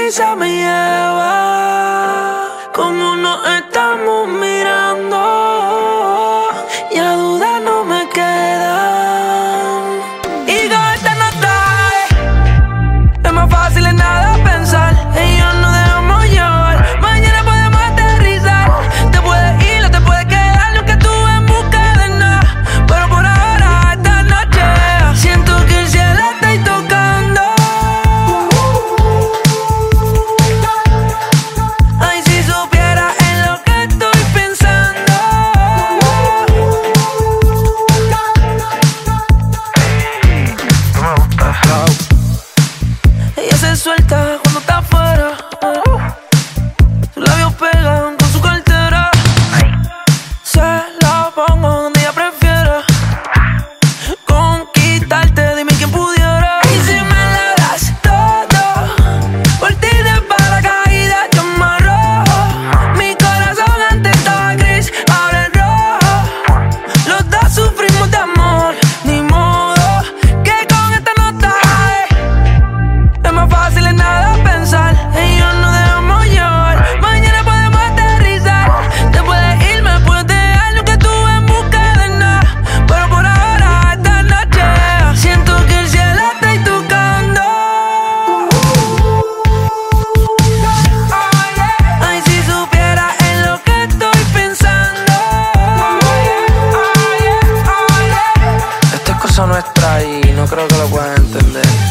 prisa me lleva, como nos estamos mirando, ya dudas no me quedan. Y con esta nota es más fácil en nada pensar, ellos no dejamos llevar, mañana podemos aterrizar. Te puedes ir o te puedes quedar, nunca estuve en busca de nada, pero por ahora esta noche siento que el cielo está ahí tocando. Ay, si supiera en lo que estoy pensando. Tú me gustas. Ella se suelta cuando está afuera, sus labios pegan con su cartera. Se la pongo donde ella prefiera, conquistarte, dime quién pudiera. Y si me la das todo, por ti de paracaídas yo me arrojo. Mi corazón antes estaba gris, ahora es rojo. Los dos sufrimos de amor, ni modo que con esta nota es más fácil en nada pensar, ellos no dejamos llevar, mañana podemos aterrizar. Te puedes ir, me puedes dejar, nunca estuve en busca de nada, pero por ahora esta noche siento que el cielo está ahí tocando. Ay, si supiera en lo que estoy pensando. Esto es cosa nuestra y no creo que lo puedan entender.